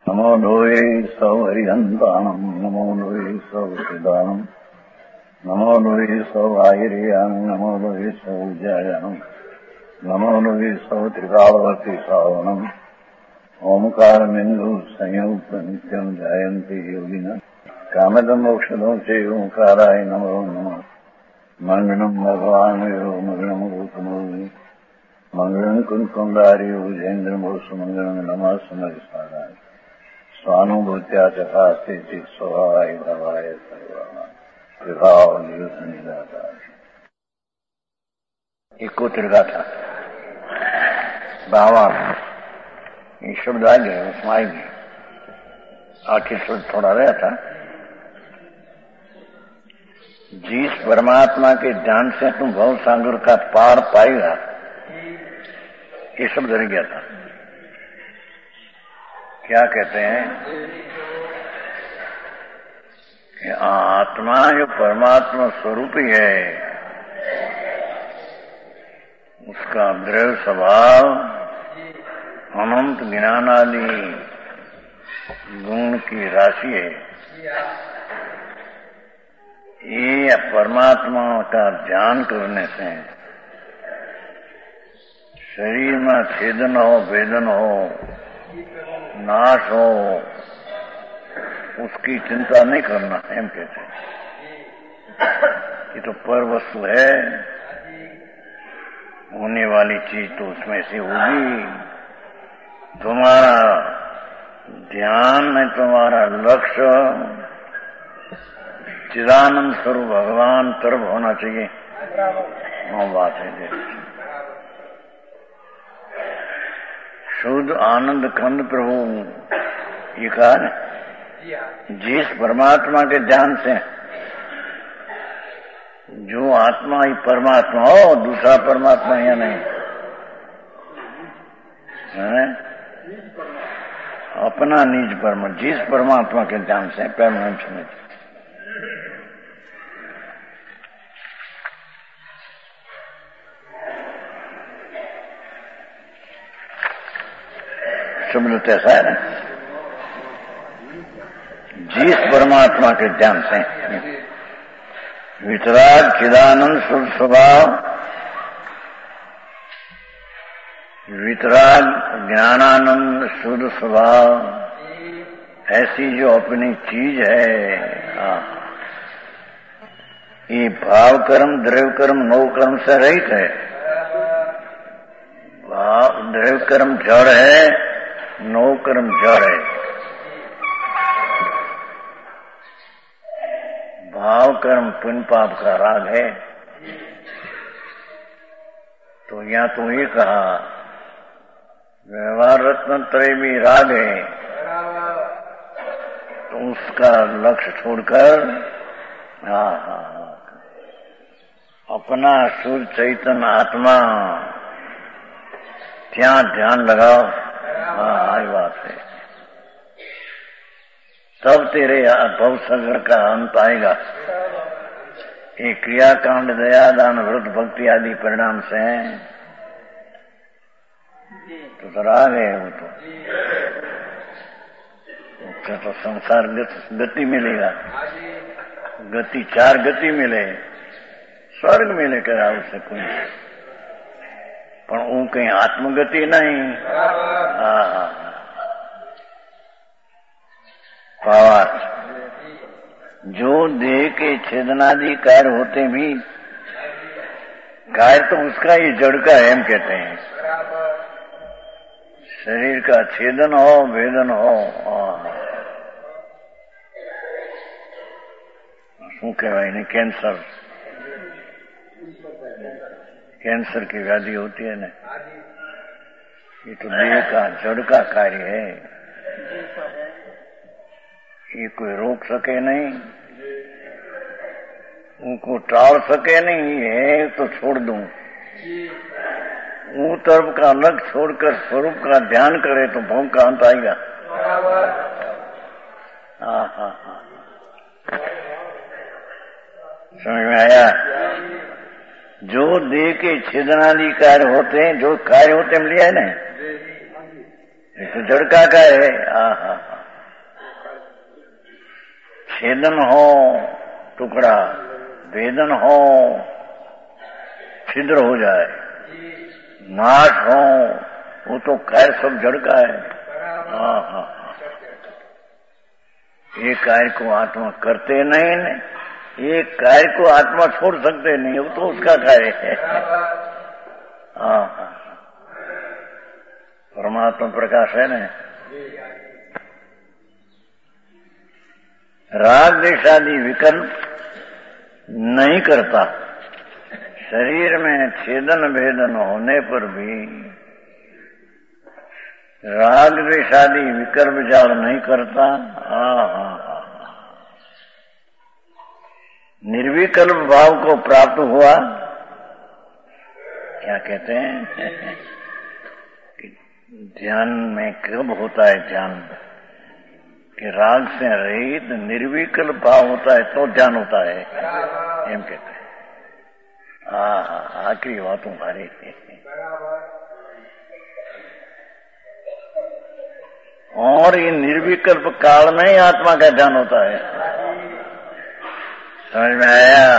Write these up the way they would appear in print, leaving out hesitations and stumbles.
नमो लोये सौहरिहन्ताणम् नमो लोये सौहृदानम् नमो लोये सौहायिर्यानम् नमो लोये सौजायानम् नमो लोये सौत्रिकावती सावनम् ओंकारमिन्दु संयुक्त नित्यम् जायन्ति योगिनः कामदम् मोक्षदम् च ओंकाराय नमो नमः मङ्गलम् भगवान् यो मङ्गलम् गौतमोऽग्नि मङ्गलम् कुन्कुण्डार्यो जयेन्द्रमोऽस्तु मङ्गलम् नमः समरिसाराय स्वानुभूत्या चकास्ते स्वभावाय भवाय सर्वाणाम् विभाव निजाता इको तिरगा था बाबा ये शब्द आ गए उसमें आएंगे आखिर शब्द थोड़ा रहा था। जिस परमात्मा के ध्यान से तुम भव सागर का पार पाएगा ये शब्द रह गया था। क्या कहते हैं कि आत्मा जो परमात्मा स्वरूप ही है उसका दृढ़ स्वभाव अनंत ज्ञानादि गुण की राशि है। ये परमात्मा का ध्यान करने से शरीर में छेदन हो वेदन हो नाश हो उसकी चिंता नहीं करना एम कहते हैं। ये तो पर वस्तु है, होने वाली चीज तो उसमें से होगी। तुम्हारा ध्यान में तुम्हारा लक्ष्य चिदानंद स्वरूप भगवान तरफ होना चाहिए। वो बात है शुद्ध आनंद कंद प्रभु ये कहा ना, जिस परमात्मा के ध्यान से जो आत्मा ही परमात्मा हो दूसरा परमात्मा या नहीं है? अपना निज परमात्मा जिस परमात्मा के ध्यान से परमात्मा समझ शब्द ऐसा है ना, जिस परमात्मा के ध्यान से वितराग चिदानंद शुद्ध स्वभाव वितराग ज्ञानानंद शुद्ध स्वभाव ऐसी जो अपनी चीज है ये भाव कर्म द्रव्य कर्म नौ कर्म से रहित है। भाव द्रव्य कर्म जड़ है, नौ कर्म जड़ है। भाव कर्म पुण्य पाप का राग है। तो यहाँ तो ये कहा व्यवहार रत्न त्रय भी राग है तो उसका लक्ष्य छोड़कर अपना शुद्ध चैतन्य आत्मा क्या ध्यान लगाओ। ये बात है तब तेरे भव सागर का अंत आएगा। ये क्रियाकांड दया दान व्रत भक्ति आदि परिणाम से तो राग है वो तो संसार गति मिलेगा। गति चार गति मिले स्वर्ग मिले करा उससे कोई पर वो कहीं आत्मगति नहीं। भावार्थ जो देह के छेदनादि कार्य होते भी कार्य तो उसका ही जड़ का है हम कहते हैं। शरीर का छेदन हो वेदन हो शू कहवाय ने कैंसर की व्याधि होती है ना, ये तो देह का जड़ का कार्य है। ये कोई रोक सके नहीं, उनको टाल सके नहीं, है तो छोड़ दूं। वो तरफ का अलग छोड़कर स्वरूप का ध्यान करे तो भव का अंत आएगा। समझ में आया? जो देह के छेदनादि कार्य होते हैं, जो कार्य होते हैं लिया है ना, तो जड़ का कार्य है। छेदन हो टुकड़ा, भेदन हो छिद्र हो जाए, नाश हो वो तो कार्य सब जड़ का है। हाँ हाँ, ये कार्य को आत्मा करते नहीं, ये कार्य को आत्मा छोड़ सकते नहीं, वो तो उसका कार्य है। हाँ हाँ, परमात्मा प्रकाश है ना। राग द्वेष आदि विकल्प नहीं करता, शरीर में छेदन भेदन होने पर भी राग द्वेष आदि विकल्प जाल नहीं करता। निर्विकल्प भाव को प्राप्त हुआ, क्या कहते हैं कि ध्यान में कब होता है ध्यान कि राग से रहित निर्विकल्प भाव होता है तो ध्यान होता है, एम कहते हैं। आखिरी बात तुम्हारी। और ये निर्विकल्प काल में ही आत्मा का ध्यान होता है। समझ में आया?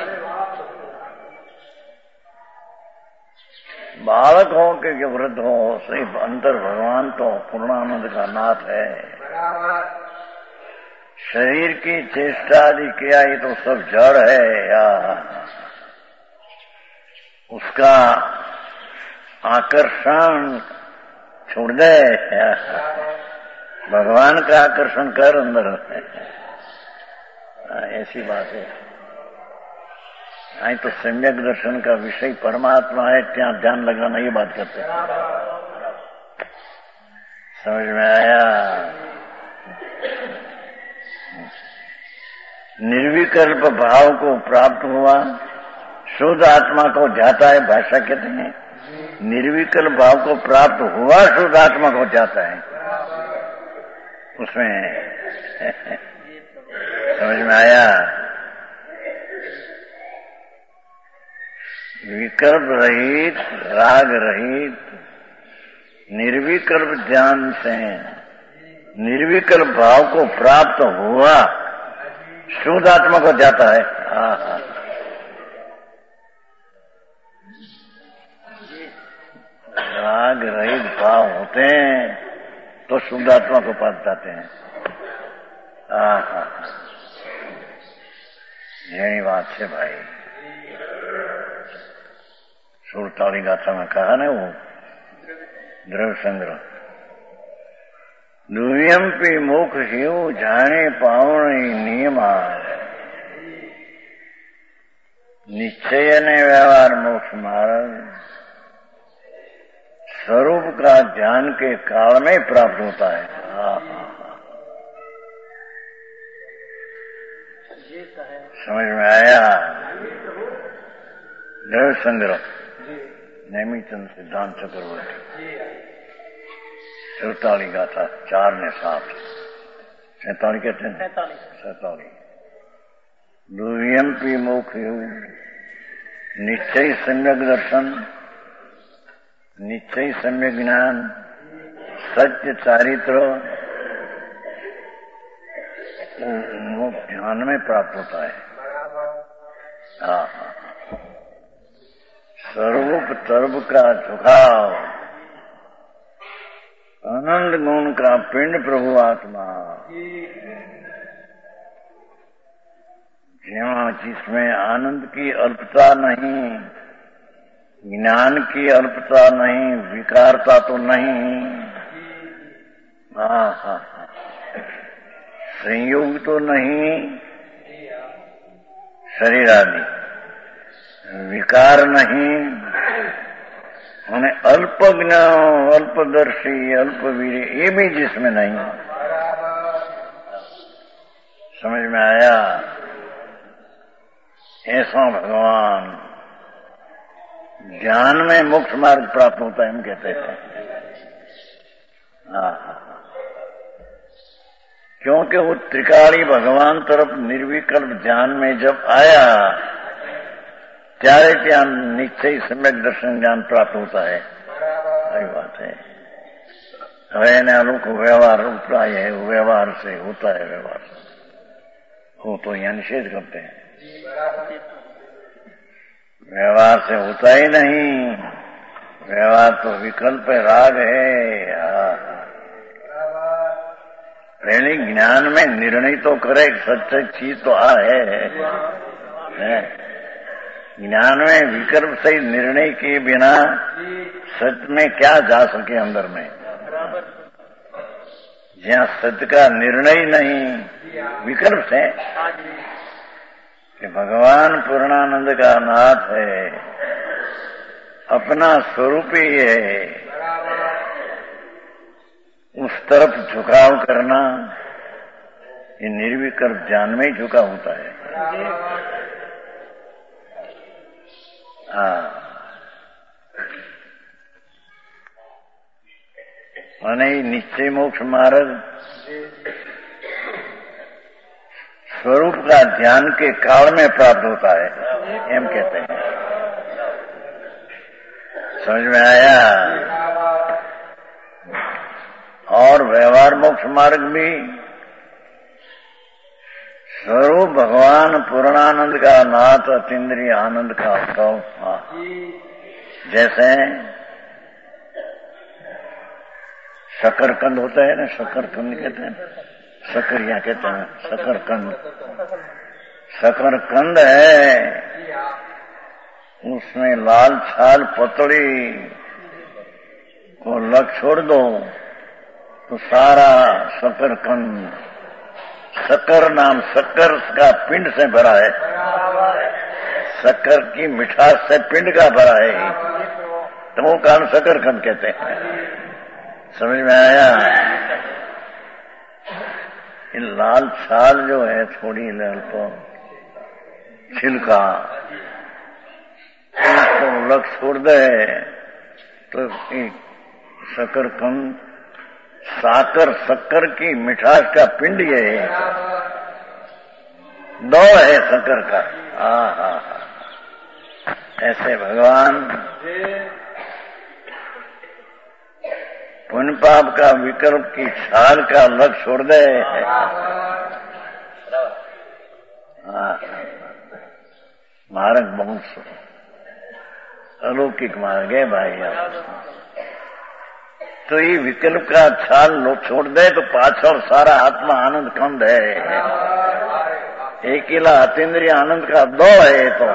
बालक हो कि वृद्ध हो, सही अंतर भगवान तो पूर्णानंद का नाथ है। शरीर की चेष्टा आदि किया ये तो सब जड़ है या उसका आकर्षण छोड़ दे, भगवान का आकर्षण कर अंदर। ऐसी बात है। आई तो सम्यक दर्शन का विषय परमात्मा है, क्या ध्यान लगाना ये बात करते हैं। समझ में आया? निर्विकल्प भाव को प्राप्त हुआ, शुद्ध आत्मा को जाता है। भाषा कहते हैं निर्विकल्प भाव को प्राप्त हुआ, शुद्ध आत्मा को जाता है। उसमें समझ में आया? विकल्प रहित, राग रहित, निर्विकल्प ध्यान से निर्विकल्प भाव को प्राप्त हुआ, शुद्ध आत्मा को जाता है। राग रहित भाव होते हैं तो शुद्ध आत्मा को पास जाते हैं। यही बात है भाई। सुरताली गाथा में कहा ना वो द्रव्य संग्रह दुर्यम्पि मुख हिव जाने पावण नियमा निश्चय ने व्यवहार मोक्ष मार्ग स्वरूप का ध्यान के काल में प्राप्त होता है। समझ में आया? द्रव्य संग्रह नेमीचंद सिद्धांत चक्रवर्ती 47 गाथा 4 ने 7 47 कहते हैं 47 दुर्यम्पि मोक्ष निश्चय सम्यक दर्शन, निश्चय सम्यक ज्ञान, सत्य चारित्र ध्यान में प्राप्त होता है। स्वरूप तरब का झुकाव, आनंद गुण का पिंड प्रभु आत्मा, जिसमें आनंद की अल्पता नहीं, ज्ञान की अल्पता नहीं, विकारता तो नहीं, संयोग तो नहीं, शरीर आदि विकार नहीं, उन्हें अल्प ज्ञान, अल्पदर्शी, अल्पवीर, ये भी जिसमें नहीं। समझ में आया? ऐसा भगवान ज्ञान में मोक्ष मार्ग प्राप्त होता है, हम कहते हैं। क्योंकि वो त्रिकाली भगवान तरफ निर्विकल्प ध्यान में जब आया ત્યારે ત્યાં નિશ્ચય सम्यक दर्शन ज्ञान प्राप्त होता है। सही बात है। હવે એને અનુક વ્યવહાર ઉપાય है, व्यवहार से होता है। व्यवहार वो तो यहाँ निषेध करते हैं। व्यवहार से होता ही नहीं, व्यवहार तो विकल्प राग है। पहले ज्ञान में निर्णय तो करे, सच्ची चीज तो है। ज्ञान में विकल्प से निर्णय किए बिना सत्य में क्या जा सके अंदर में। जहाँ सत्य का निर्णय नहीं, विकल्प है कि भगवान पूर्णानंद का नाथ है, अपना स्वरूप ही है, उस तरफ झुकाव करना ये निर्विकल्प ज्ञान में ही झुका होता है। माने निश्चय मोक्ष मार्ग स्वरूप का ध्यान के काल में प्राप्त होता है, एम कहते हैं। समझ में आया? और व्यवहार मोक्ष मार्ग भी स्वरूप भगवान पूर्णानंद का नाथ अतीन्द्रिय आनंद का अनुभव। जैसे शकरकंद होता है ना, शकरकंद कहते हैं, शकरिया कहते हैं, शकरकंद। शकरकंद है, उसमें लाल छाल पतड़ी को लग छोड़ दो तो सारा शकरकंद, शक्कर नाम शक्कर का पिंड से भरा है, शक्कर की मिठास से पिंड का भरा है, तो वो कारण शकरकंद कहते हैं। समझ में आया? ये लाल छाल जो है, थोड़ी लाल तो छिलका, उसको लग छोड़ दे तो शकरकंद, साकर शक्कर की मिठास का पिंड ये है, दो है शक्कर का। ऐसे भगवान पुण्य पाप का विकल्प की छाल का लग छोड़ दे। मार्ग बहुत अलौकिक मार्ग है भाई। तो ये विकल्प का छाल लोग छोड़ दे तो पाछड़ सारा आत्मा आनंद कंद है, अकेला अतीन्द्रिय आनंद का दो है। तो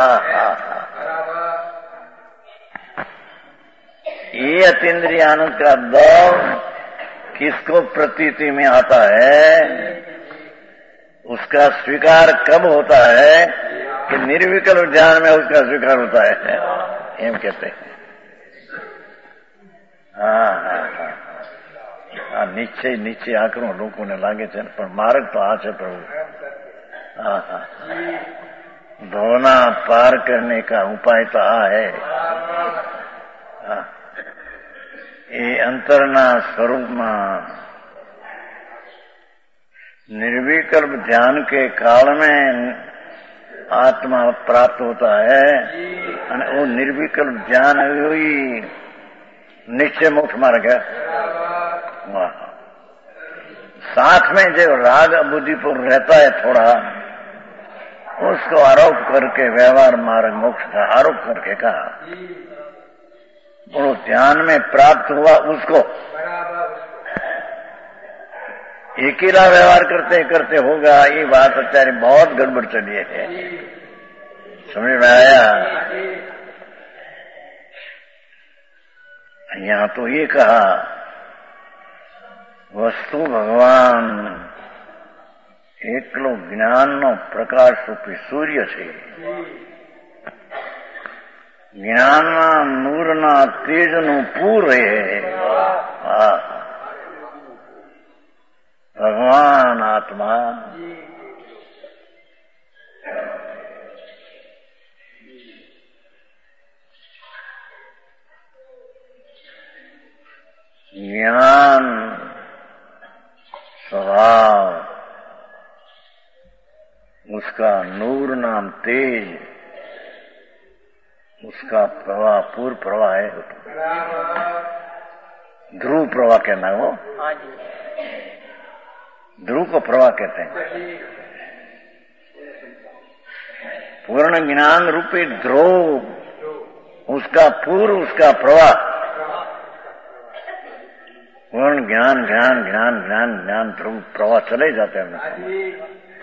ये अतीन्द्रिय आनंद का दो किसको प्रतीति में आता है, उसका स्वीकार कब होता है कि निर्विकल्प ज्ञान में उसका स्वीकार होता है, एम कहते हैं। निश्चय निश्चय आकरो लोकोने लागे छे, पण मार्ग तो आ छे प्रभु। भवना पार करने का उपाय तो आ है। ये अंतरना स्वरूप में निर्विकल्प ध्यान के काल में आत्मा प्राप्त होता है, और वो निर्विकल्प ज्ञान हुई निश्चय मोक्ष मार्ग है। वाह! साथ में जो राग बुद्धिपूर्ण रहता है थोड़ा, उसको आरोप करके व्यवहार मार्ग मोक्ष का आरोप करके कहा, वो ध्यान में प्राप्त हुआ उसको अकेला व्यवहार करते करते होगा। ये बात અત્યારે बहुत गड़बड़ चली है, समझ में आया? यहाँ तो ये कहा वस्तु भगवान एकलो ज्ञाननो प्रकाश रूपी सूर्य छे। ज्ञानना नूરના તેજનું પૂર है। भगवान आत्मा ज्ञान स्वभाव, उसका नूर नाम तेज, उसका प्रवाह पूर्व प्रवाह है। ध्रुव प्रवाह कहना, वो ध्रुव को प्रवाह कहते हैं। पूर्ण ज्ञान रूपी ध्रुव, उसका पूर्व, उसका प्रवाह, पूर्ण ज्ञान ज्ञान ज्ञान ज्ञान ज्ञान ध्रुव प्रवाह चले जाते हैं।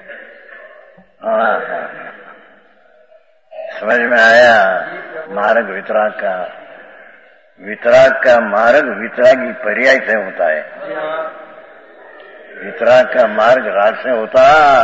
समझ में आया मार्ग वितराग का? वितराग का मार्ग वितरागी पर्याय से होता है। वितराग का मार्ग राग से होता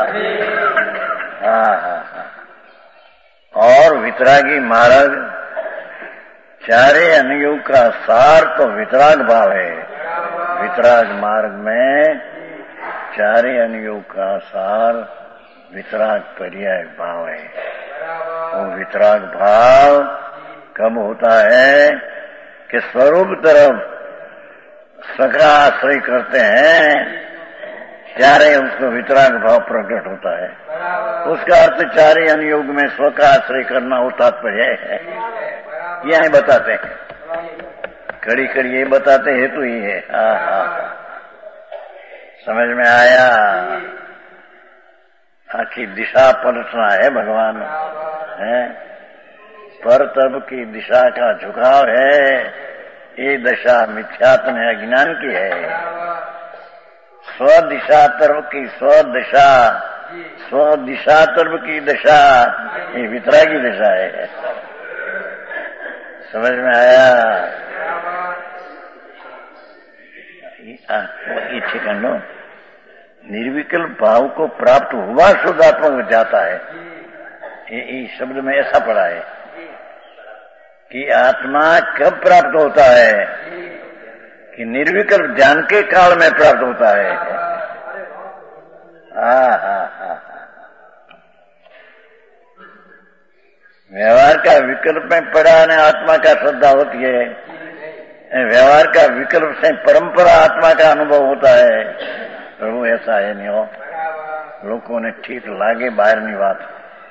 और वितरागी मार्ग चारे अनुयोग का सार तो वितराग भाव है। वितराग मार्ग में चारे अनुयोग का सार वितराग पर्याय भाव है। वो वितराग भाव कब होता है कि स्वरूप तरफ सका आश्रय करते हैं, चारे उसको वितराग भाव प्रकट होता है। उसका अर्थ चारे अनुयोग में स्व का आश्रय करना वो तात्पर्य है। यह बताते हैं, कड़ी कड़ी ये बताते हेतु ही है। समझ में आया? आखी दिशा पलटना है भगवान है, पर तब की दिशा का झुकाव है। ये दशा मिथ्यात्म अज्ञान की है। स्वदिशा तरफ की स्वदिशा, स्वदिशा तरफ की दशा ये वितरागी दशा है। समझ में आया? ये ठिकान लो, निर्विकल्प भाव को प्राप्त हुआ शुद्धात्मा में जाता है। ये शब्द में ऐसा पड़ा है कि आत्मा कब प्राप्त होता है कि निर्विकल्प ज्ञान के काल में प्राप्त होता है। व्यवहार का विकल्प में पड़ा ने आत्मा का श्रद्धा होती है। व्यवहार का विकल्प से परंपरा आत्मा का अनुभव होता है। प्रभु ऐसा है नहीं हो, लोगों ने ठीक लागे बाहर नहीं बात,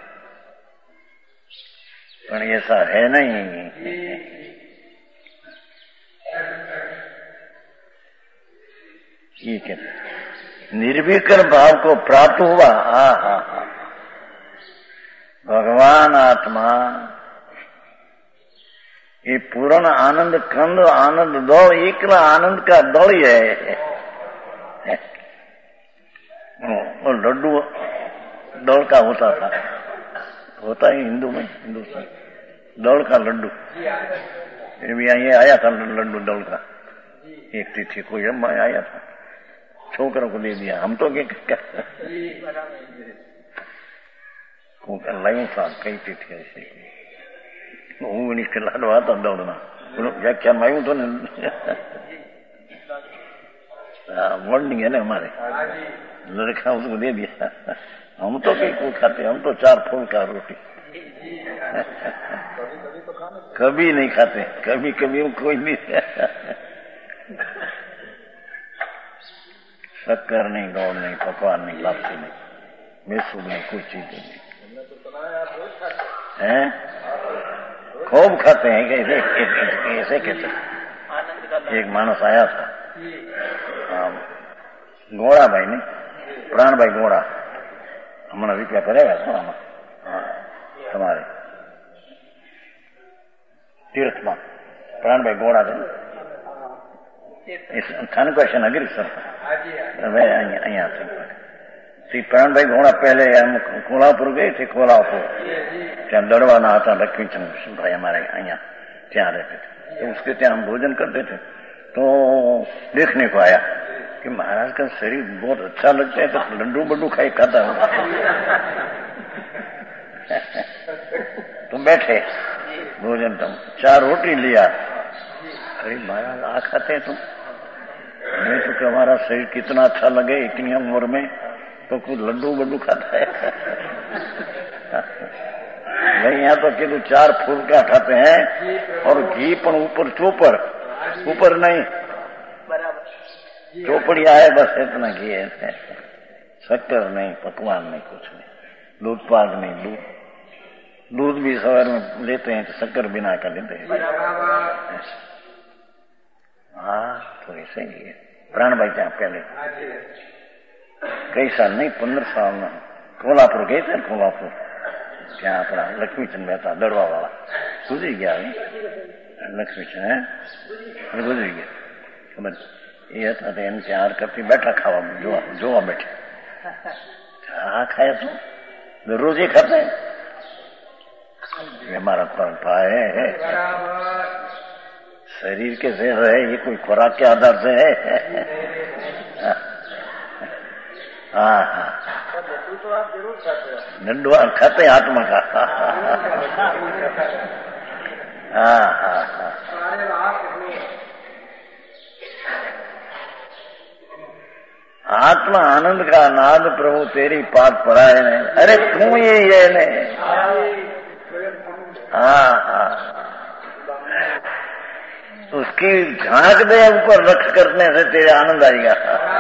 पर ऐसा है नहीं। ठीक है, निर्विकल्प भाव को प्राप्त हुआ। भगवान आत्मा ये पूर्ण आनंद कंद आनंद दो, एकला आनंद का दौड़ ही है। और लड्डू दौड़ का होता था, होता ही हिंदू में, हिंदुस्तान दौड़ का लड्डू। फिर भी ये आया था लड्डू दौड़ का, एक तिथि कोई आया था, छोकरों को दे दिया। हम तो क्या लाइव था, कई तिथि ऐसे હું એની લાડવા હતા દોડના વ્યાખ્યાનમાં આવ્યું હતું ને, મોર્નિંग है ना हमारे लड़का उसको दे दिया। हम तो कई को खाते, हम तो 4 फूल का रोटी कभी नहीं खाते, कभी कभी कोई नहीं। शक्कर नहीं, गौड़ नहीं, पकवान नहीं, लापसी नहीं, मेसूब नहीं, कोई चीज नहीं है। खूब खाते हैं। ऐसे कहते। एक मानस आया था गोड़ा भाई ने, प्राण भाई गोड़ा, हमने रुपया करेगा तो તમારે તીર્થમાં પ્રાણ ભાઈ ગોળા સ્થાનિક ભાષા નગરી સર અહીંયા થી પ્રાણ ભાઈ ગોળા પહેલે कोल्हापुर गए थे। कोल्हापुर ત્યાં દડવાના હતા, લક્ષ્મીચંદ ભાઈ हमारे અહીંયા ત્યાં रहते थे, तो उसके ત્યાં हम भोजन करते थे। तो देखने को आया कि महाराज का शरीर बहुत अच्छा लगता है, तो लड्डू बड्डू खाई खाता हूँ। तो बैठे भोजन, तुम 4 रोटी लिया। अरे महाराज आ खाते हैं तुम? नहीं तो हमारा शरीर कितना अच्छा लगे इतनी उम्र में, तो कुछ लड्डू बड्डू खाता है। नहीं, यहाँ तो केवल 4 फुलका खाते हैं और घी पर ऊपर चोपर, ऊपर नहीं चोपड़िया है, बस इतना घी है। शक्कर नहीं, पकवान नहीं, कुछ नहीं, दूध पाक नहीं। दूध भी सवार में लेते हैं तो शक्कर बिना का लेते हैं। हाँ, तो ऐसे ही है। प्राण भाई क्या पहले कई साल नहीं, 15 साल में कोल्हापुर गए थे। कोल्हापुर ત્યાં આપણા લક્ષ્મીચંદ મહેતા દડવા વાળા ગુજરી ગયા. લક્ષ્મીચંદ ગુજરી ગયા ખબર એ હતા. એને ત્યાં કરતી બેઠા ખાવા જોવા બેઠા. આ ખાય તો દરરોજ એ ખાતે हमारा परंपरा है. शरीर के से है ये कोई खुराक के आधार से है. हाँ हाँ तो आप जरूर खाते हो. लड्डू खाते आत्मा का. हाँ हाँ हाँ आत्मा आनंद का नाद प्रभु तेरी पाठ पढ़ाए ने. अरे तू ये ने. हाँ हाँ उसकी झांक दे ऊपर रख करने से तेरे आनंद आएगा.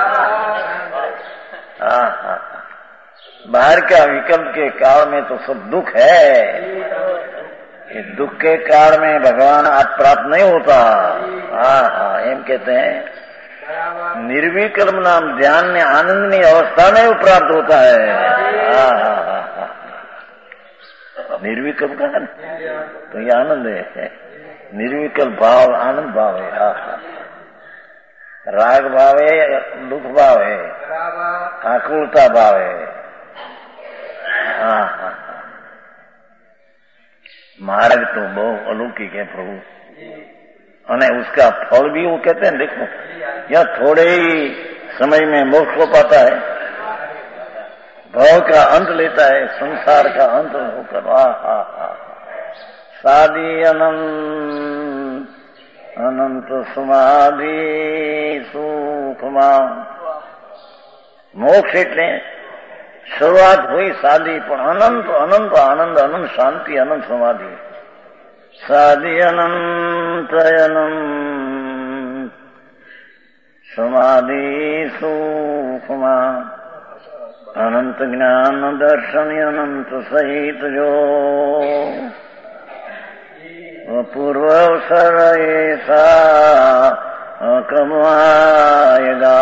हाँ हाँ बाहर का विकल्प के काल में तो सब दुख है. ये दुख के काल में भगवान आप प्राप्त नहीं होता. हाँ हाँ एम कहते हैं निर्विकल्प नाम ध्यान ने आनंदनी अवस्था में वो प्राप्त होता है. हाँ हाँ हाँ निर्विकल्प का है तो ये आनंद है. निर्विकल्प भाव आनंद भाव है. राग भाव है दुख भाव है आकुलता भाव है. हाँ हाँ मार्ग तो बहुत अलौकिक है प्रभु. और उसका फल भी वो कहते हैं देखो यह थोड़े ही समय में मोक्ष हो पाता है. भाव का अंत लेता है संसार का अंत होकर. सादी अनंत अनंत समाधि सुखमा. मोक्ष એટલે શરૂઆત हुई सादी પણ अनंत अनंत आनंद अनंत शांति अनंत समाधि. सादी अनंत अनंत समाधि सुखमा अनंत ज्ञान दर्शन अनंत सहित जो पूर्व अवसर ऐसा कमाएगा.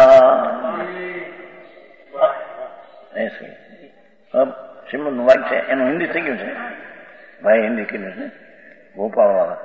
ऐसे अब श्रीमद वाक्य છે એનું હિન્દી થઈ ગયું છે. ભાઈ હિન્દી કીધું છે ભોપાલ વાળા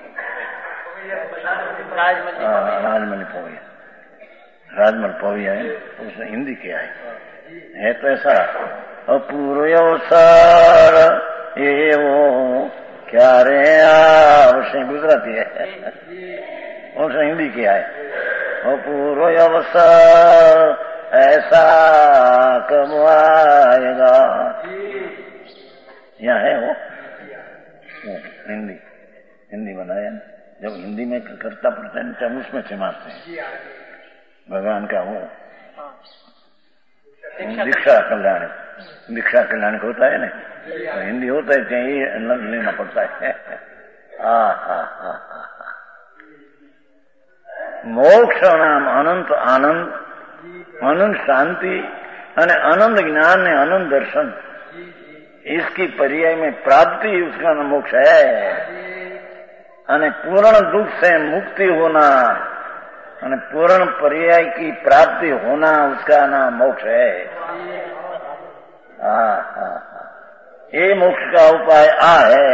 राजमल पविया. राजमल पविया है उसने हिंदी किया है तो ऐसा अपूर्व अवसर ये वो क्या रे उसने गुजराती है उसने हिंदी किया है. अपूर्व अवसर ऐसा कब आएगा. यहाँ है वो हिंदी बनाया. जब हिंदी में करता पड़ता है तब उसमें से मारते हैं भगवान का वो दीक्षा कल्याण होता है ना तो हिंदी होता है चाहिए लेना पड़ता है. मोक्ष नाम अनंत आनंद अनंत शांति अनंत ज्ञान ने अनंत दर्शन इसकी पर्याय में प्राप्ति उसका नाम मोक्ष है. पूर्ण दुख से मुक्ति होना पूर्ण पर्याय की प्राप्ति होना उसका नाम मोक्ष है. ये मोक्ष का उपाय है.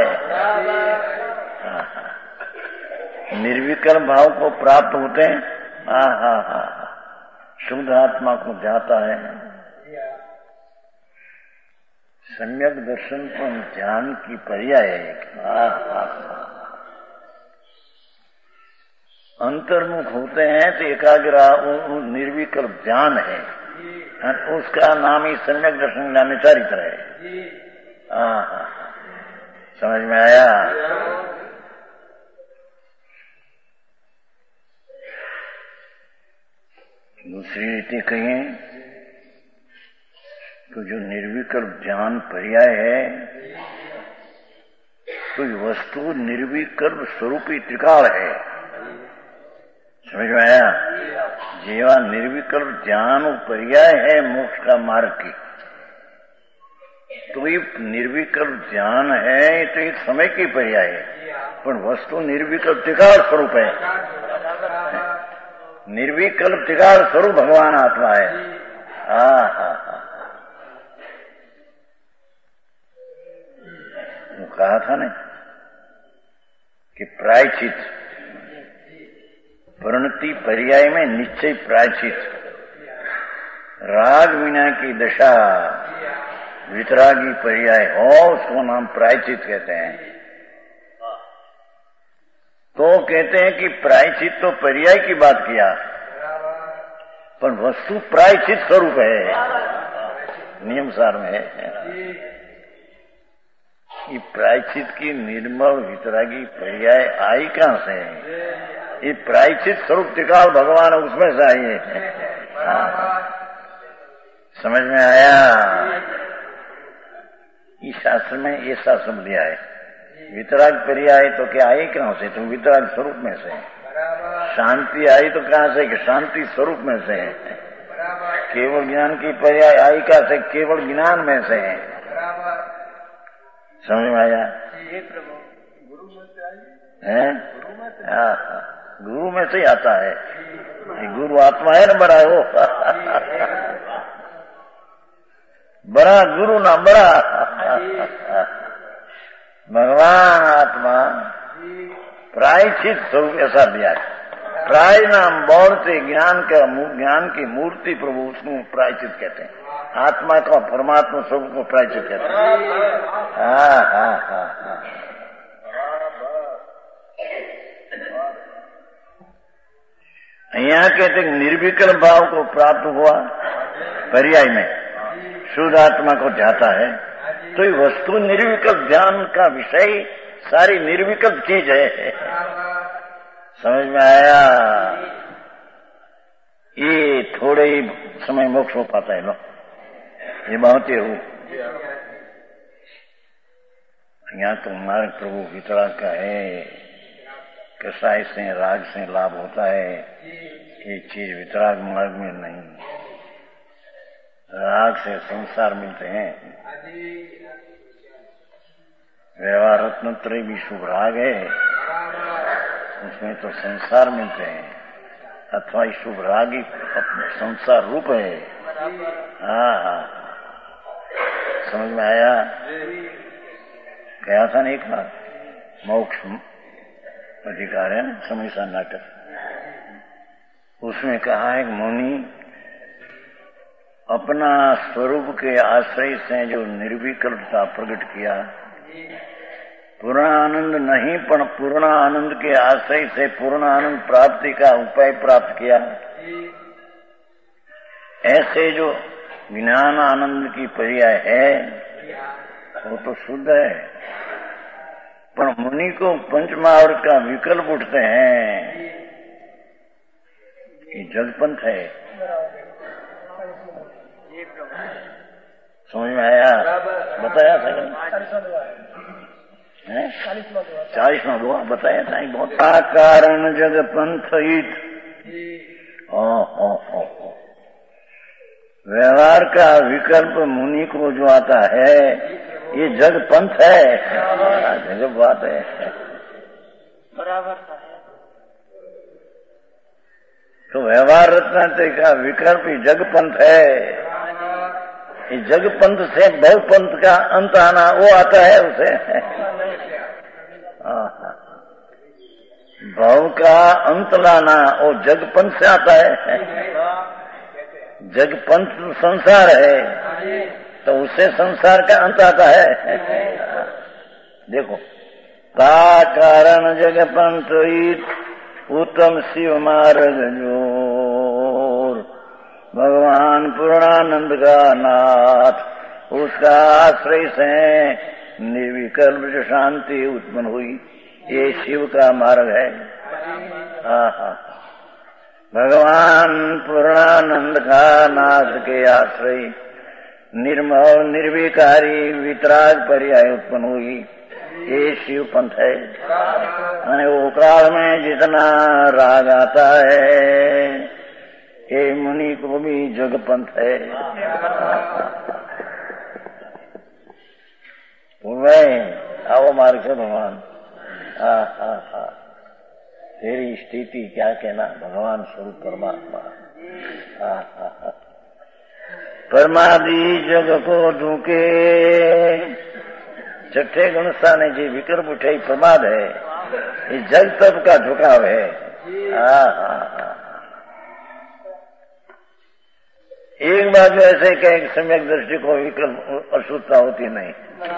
निर्विकल्प भाव को प्राप्त होते हैं. शुद्ध आत्मा को जाता है. सम्यक दर्शन पर ध्यान की पर्याय है. अंतर्मुख होते हैं तो एकाग्र निर्विकल्प ध्यान है उसका नाम ही सम्यक दर्शन ज्ञान चारित्र है. समझ में आया. दूसरी रीति कहें तो जो निर्विकल्प ध्यान पर्याय है तो वस्तु निर्विकल्प स्वरूपी त्रिकाल है. समझ में आया. जीवा निर्विकल्प ध्यान पर्याय है मोक्ष का मार्ग की तो ये निर्विकल्प ध्यान है तो एक समय की पर्याय है पर वस्तु निर्विकल्प त्रिकाल स्वरूप है. निर्विकल्प त्रिकाल स्वरूप भगवान आत्मा है. कहा था ना कि प्रायचित, परिणति पर्याय में निश्चय प्रायचित, राग विना की दशा वितरागी पर्याय हो उसको नाम प्रायचित कहते हैं। तो कहते हैं कि प्रायचित तो पर्याय की बात किया, पर वस्तु प्रायचित स्वरूप है, नियम सार में है। ये प्रायचित की निर्मल वितरागी पर्याय आई कहां से? ये प्रायचित स्वरूप त्रिकाल भगवान उसमें से आई है। समझ में आया? इस शास्त्र में ऐसा शब्द दिया है, वितराग पर्याय तो क्या आई कहां से? तुम वितराग स्वरूप में से। शांति आई तो कहां से? कि शांति स्वरूप में से। केवल ज्ञान की पर्याय आई कहां से? केवल ज्ञान में से। समझ में आया? गुरु में से आई है, गुरु में से ही आता है। गुरु आत्मा है ना, बड़ा हो बड़ा गुरु ना बड़ा भगवान आत्मा प्रायचित स्वरूप ऐसा दिया है। प्राय नाम बोलते ज्ञान की मूर्ति प्रभु उसको प्रायचित कहते हैं। आत्मा का परमात्मा स्वरूप को प्रायचित कहते हैं। हाँ। यहाँ कहते निर्विकल्प भाव को प्राप्त हुआ पर्याय में शुद्ध आत्मा को जाता है, तो ये वस्तु निर्विकल्प ध्यान का विषय सारी निर्विकल्प चीज है। समझ में आया? ये थोड़े ही समय मोक्ष हो पाता है लो, ये बहुत ही हो। यहाँ तो मार्ग प्रभु वितरा का है, कसाई से राग से लाभ होता है। ये चीज वितराग मार्ग में नहीं। राग से संसार मिलते हैं। व्यवहार रत्नत्रय भी शुभ राग है, उसमें तो संसार मिलते हैं, अथवा शुभ राग ही संसार रूप है। हाँ, समझ में आया? कहा था ना एक बार, मोक्ष अधिकार है ना, समय सा नाटक, उसमें कहा है मुनि अपना स्वरूप के आश्रय से जो निर्विकल्पता प्रकट किया, पूर्ण आनंद नहीं पर पूर्ण आनंद के आश्रय से पूर्ण आनंद प्राप्ति का उपाय प्राप्त किया। ऐसे जो ज्ञान आनंद की पर्याय है वो तो शुद्ध है, पर मुनि को पंचमहावर्त का विकल्प उठते हैं, ये जगपंथ है। समझ में आया? बताया था 40वां दुआ बताया था। बहुत कारण जगपंथ व्यवहार का विकल्प मुनि को जो आता है ये जगपंथ है। जगत बात है, बराबर है। तो व्यवहार रत्नात्रय का विकल्प ही जगपंथ है। इस जगपंथ से भवपंथ का अंत आना वो आता है उसे। भव का अंत लाना वो जगपंथ से आता है। जगपंथ संसार है तो उससे संसार का अंत आता है। देखो, का कारण जगपंथ उत्तम शिव मार्ग जोर, भगवान पूर्णानंद का नाथ, उसका आश्रय से निर्विकल्प जो शांति उत्पन्न हुई, ये शिव का मार्ग है। भगवान पूर्णानंद का नाथ के आश्रय निर्मल निर्विकारी वितराग पर्याय उत्पन्न हुई, ये शिव पंथ है। वो काल में जितना राग आता है ये मुनि को भी जगपंथ है। आओ मार्ग से भगवान। तेरी स्थिति क्या कहना, भगवान स्वरूप परमात्मा। परमादि जग को ढूंके छठे गुणस्थाने जी विकल्प उठे प्रमाद है, ये जग तब का झुकाव है। एक बात ऐसे कहे सम्यक दृष्टि को विकल्प अशुद्धता होती नहीं,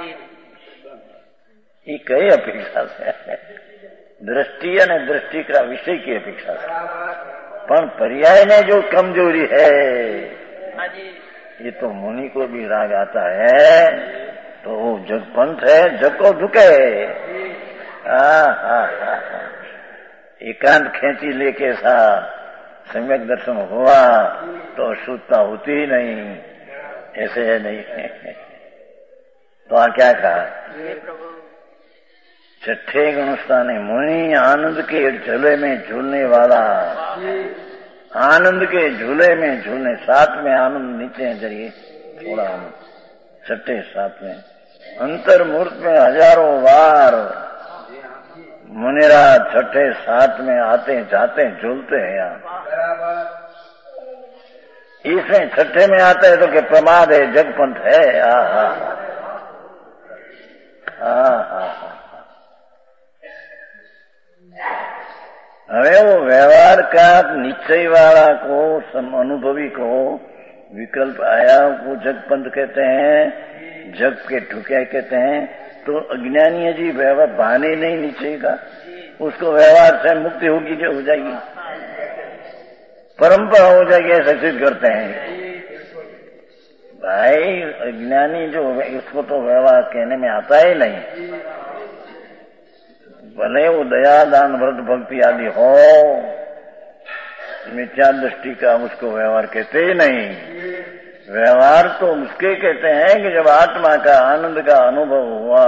ये कई अपेक्षा से दृष्टि અને दृष्टि का विषय की अपेक्षा से, पर पर्याय में जो कमजोरी है ये तो मुनि को भी राग आता है, तो वो जगपंथ है, जग को झुके। एकांत खेची लेके सा सम्यक दर्शन हुआ तो अशुद्धता होती ही नहीं, ऐसे है नहीं। तो क्या कहा, छठे गुणस्थाने मुनि आनंद के झूले में झूलने वाला, आनंद के झूले में झूलने, साथ में आनंद नीचे है जरिए थोड़ा, छठे साथ में अंतर्मूर्त में हजारों बार मुनिरा छठे साथ में आते जाते झूलते हैं। यहाँ इसमें छठे में आते हैं तो क्या प्रमाद है, जगपंथ है। હવે वो व्यवहार का निश्चय वाला को, अनुभवी को विकल्प आया, वो जगपंथ कहते हैं, जग के ठुकिया कहते हैं। तो अज्ञानी जी व्यवहार बहाने नहीं निश्चय का, उसको व्यवहार से मुक्ति होगी, जो हो जाएगी, परंपरा हो जाएगी, ऐसा सिद्ध करते हैं। भाई अज्ञानी जो, इसको तो व्यवहार कहने में आता ही नहीं, भले वो दया दान व्रत भक्ति आदि हो, मिथ्या दृष्टि का उसको व्यवहार कहते ही नहीं। व्यवहार तो उसके कहते हैं कि जब आत्मा का आनंद का अनुभव हुआ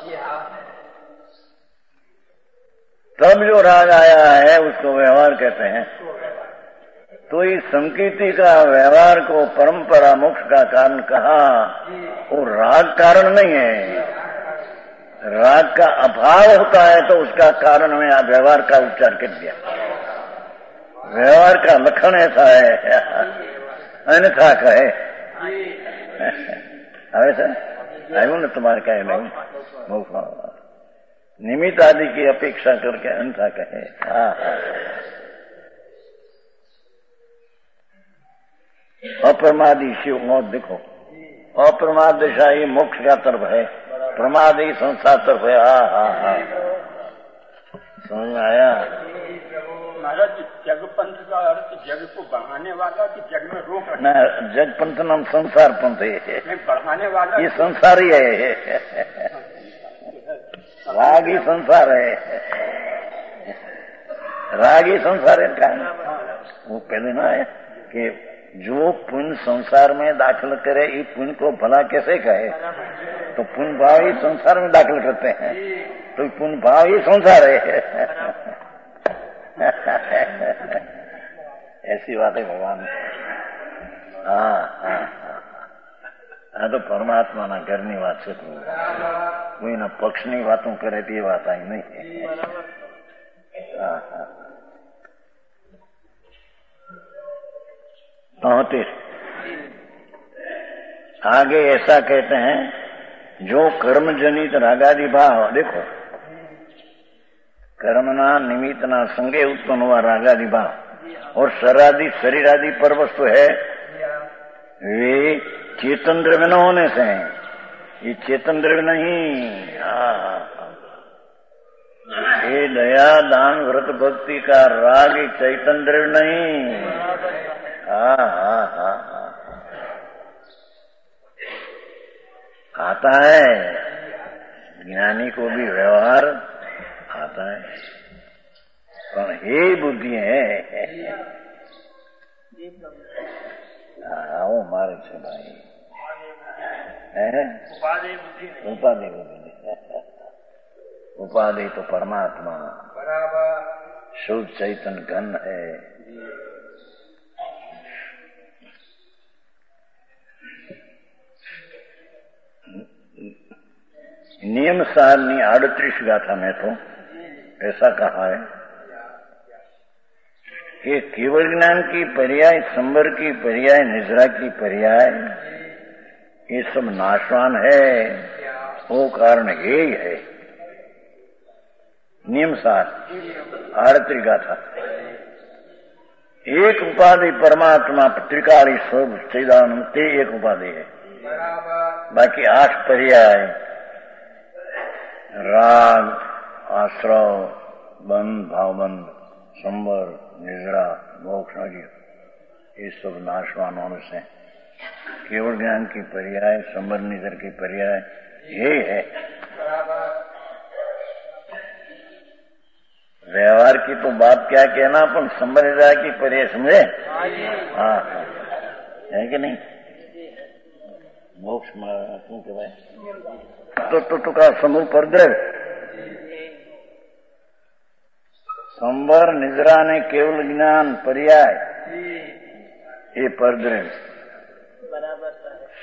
तब जो राग आया है उसको व्यवहार कहते हैं। तो इस संकीर्ति का व्यवहार को परंपरा मोक्ष का कारण कहा, वो राग कारण नहीं है। राग का अभाव होता है तो उसका कारण में व्यवहार का उच्चार कर दिया। व्यवहार का लक्षण ऐसा है, अन्यथा कहे आयु न तुम्हारे कहे नहीं, निमित्त आदि की अपेक्षा करके अन्यथा कहे। अप्रमादी शिव मौत, देखो अप्रमाद दिशा ये मोक्ष का तरफ है, प्रमाद ही संसार तरफ है। समझ में आया? महाराज जगपंथ का अर्थ जग को बढ़ाने वाला कि जग में रोक रखने? न, जगपंथ नाम संसार पंथ है, बढ़ाने वाला ये संसार ही है, राग ही संसार है, राग ही संसार है। क्या वो पहले ना है कि जो पुण्य संसार में दाखिल करे, ये पुण्य को भला कैसे कहे, तो पुण्य भाव ही संसार में दाखिल करते हैं, तो पुण्य भाव ही संसार है। ऐसी बात है भगवान। हाँ तो परमात्मा ना घરની વાત છે, કોઈના પક્ષની વાતો કરે તે વાત અહીં નહીં। आगे ऐसा कहते हैं, जो कर्म जनित रागादि भाव, देखो कर्मना निमित्तना संगे उत्पन्न हुआ रागादि भाव और शरीर आदि पर वस्तु है, वे चेतन द्रव्य न होने से हैं। ये चेतन द्रव्य नहीं, ये दया दान व्रत भक्ति का राग चैतन द्रव्य नहीं। आता है, ज्ञानी को भी व्यवहार आता है, पर हे बुद्धि है। आओ मारे से भाई, उपाधि बुद्धि, उपाधि तो परमात्मा शुद्ध चैतन घन है। नियम सारनी 38 गाथा में तो ऐसा कहा है कि केवल ज्ञान की पर्याय, संबर की पर्याय, निद्रा की पर्याय, ये सब नाशवान है, वो कारण यही है। नियमसार आरती गाथा एक उपाधि परमात्मा त्रिकाली सब चिदानंद ते एक उपाधि है। बाकी 8 पर्याय राग, आश्रव, बंध, भावबंध, संवर, निद्रा, मोक्ष, ये सब नाशवान होने से केवल ज्ञान की पर्याय, संवर, निद्रा की पर्याय यही है। व्यवहार की तो बात क्या कहना, अपन संवर निद्रा की पर्याय समझे। हाँ है कि नहीं। मोक्ष क्यों के भाई तो का समूह परद्रव संवर निद्रा ने केवल ज्ञान पर्याय ये परद्रव बराबर।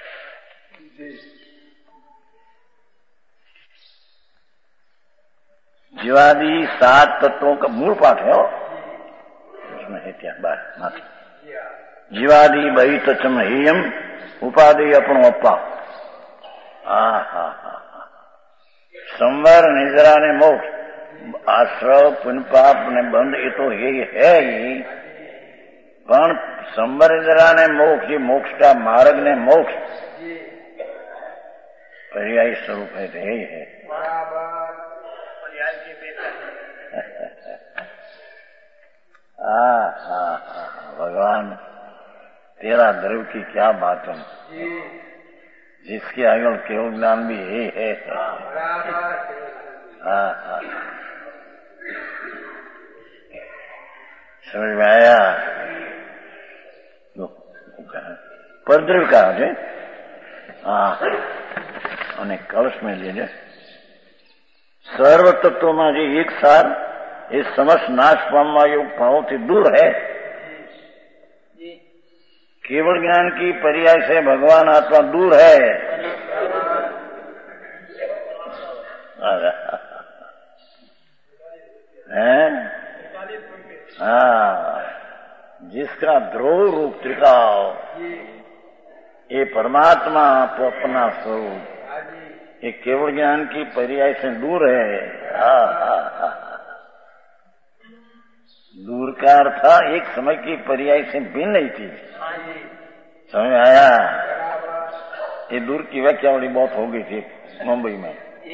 जीवादि 7 तत्वों का मूल पाठ है। उसमें है क्या बात। जीवादि बही तचम हेयम उपाधि अपनो अप्पा। संवर निद्रा ने मोक्ष, आश्रव, पुण्य पाप ने बंध, ये तो यही है ही। पण संवर निद्रा ने मोक्ष, ये मोक्ष का मार्ग ने मोक्ष पर्यायी स्वरूप है, यही है। भगवान तेरा द्रव की क्या बात है, जिसके आगे केवल ज्ञान भी यही है। समझ में आया। परद्रव का है। અને કળશ में लेजे સર્વ તત્વોમાં જે એક સાર એ સમસ્ત નાશ પામવા યોગ ભાવોથી दूर है। केवल ज्ञान की पर्याय से भगवान आत्मा दूर है। जिसका ध्रुव रूप त्रिकाल ये परमात्मा अपना स्वरूप ये केवल ज्ञान की पर्याय से दूर है। दूर का अर्थ एक समय की पर्याय से भिन्न नहीं थी। समझ आया। ये दूर की व्याख्या वाली बहुत हो गई थी मुंबई में।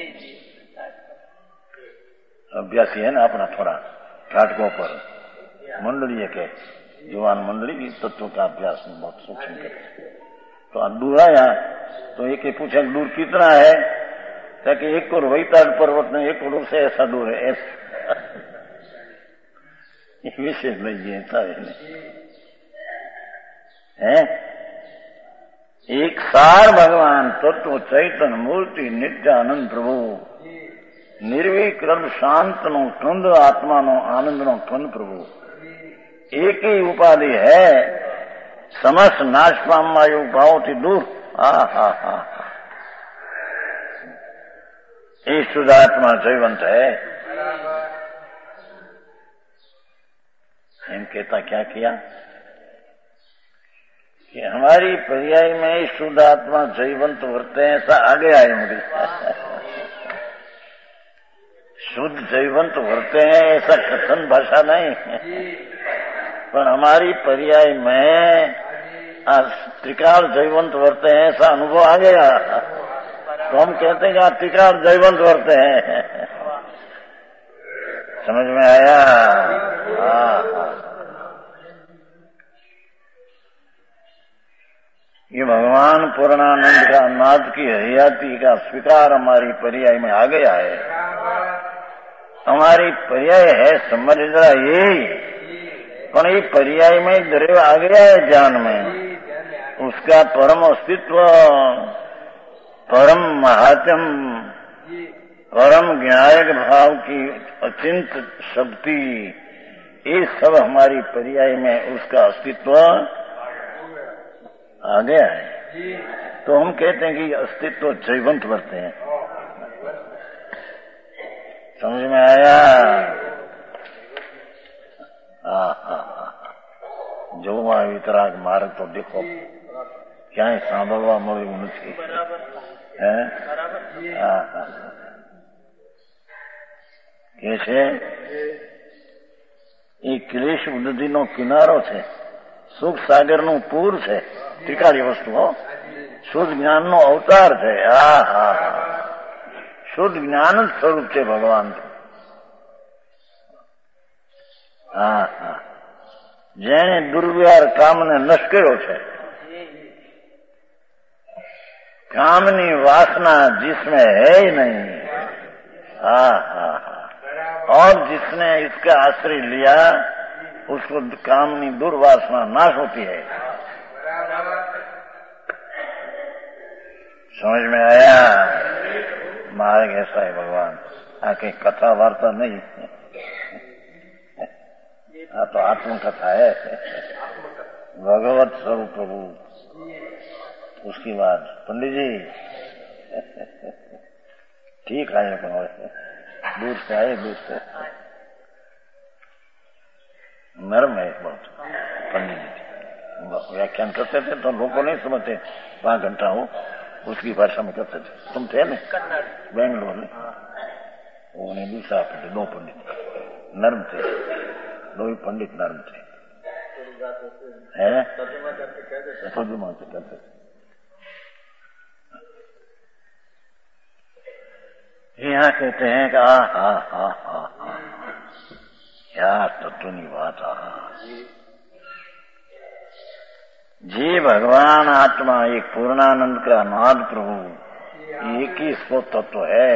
अभ्यासी है ना अपना थोड़ा घाटकों पर मंडली के युवान मंडली तत्व का अभ्यास में बहुत सूक्ष्म करते। तो दूर आया तो एक पूछा दूर कितना है, ताकि एक और वैताल पर्वत में एक और से ऐसा दूर है। ऐसा विशेष नहीं है, सारे है। एक सार भगवान तत्व चैतन्य मूर्ति नित्यानंद प्रभु निर्विक्रम शांत नो कंद आत्मा नो आनंद नो कंद प्रभु एक ही उपाधि है। समस्त नाश पामवा योग भाव थी दूर। ये शुद्धात्मा जयवंत है। इन कहता क्या किया कि हमारी पर्याय में शुद्ध आत्मा जयवंत वर्ते हैं, ऐसा आगे आए मुझे। शुद्ध जयवंत वर्ते हैं ऐसा कथन भाषा नहीं, पर हमारी पर्याय में त्रिकाल जयवंत वर्ते हैं ऐसा अनुभव आ गया। तो हम कहते हैं कि त्रिकाल जयवंत वर्ते हैं। समझ में आया। ये भगवान पूर्णानंद का नाद की हरियाती का स्वीकार हमारी पर्याय में आ गया है। हमारी पर्याय है समझना यही, पर ये पर्याय में द्रव्य आ गया है ज्ञान में। उसका परम अस्तित्व, परम महात्म, परम ज्ञायक भाव की अचिंत शक्ति, ये सब हमारी पर्याय में उसका अस्तित्व आ गया है। तो हम कहते हैं कि अस्तित्व जयवंत वर्ते हैं। समझ में आया। જોવા વિતરાગ માર્ગ તો દેખો ક્યાંય સાંભળવા મળ્યું નથી। है बराबर। हाँ। कैसे એ ક્લેશ ઉદ્ધતિનો કિનારો છે, સુખ સાગરનું પૂર છે, ટીકાળી વસ્તુ હો, શુદ્ધ જ્ઞાનનો અવતાર છે. હા, શુદ્ધ જ્ઞાન જ સ્વરૂપ છે ભગવાન. હા, જેણે દુર્વ્યવહાર કામને નષ્ટ કર્યો છે, कामनी वासना जिसमें है ही नहीं. हाँ, और जिसने इसका आश्रय लिया उसको कामनी दुर्वासना नाश होती है. समझ में आया? मार्ग ऐसा है भगवान. आके कथा वार्ता नहीं, हाँ तो आत्मकथा है. भगवत स्वरूप प्रभु. उसके बाद पंडित जी ठीक आए, दूर से आए, दूर से नर्म है बहुत. पंडित जी व्याख्यान करते थे तो लोग को नहीं समझते, 5 घंटा हो उसकी भाषा में करते थे. तुम थे ना बेंगलोर में, उन्हें दूसरा पंडित, 2 पंडित नर्म थे, 2 ही पंडित नर्म थे. तर्जुमा से करते थे. यहाँ कहते हैं कि क्या तत्वनी बात. जी भगवान आत्मा एक पूर्णानंद का नाद प्रभु एक ही स्व तत्व है,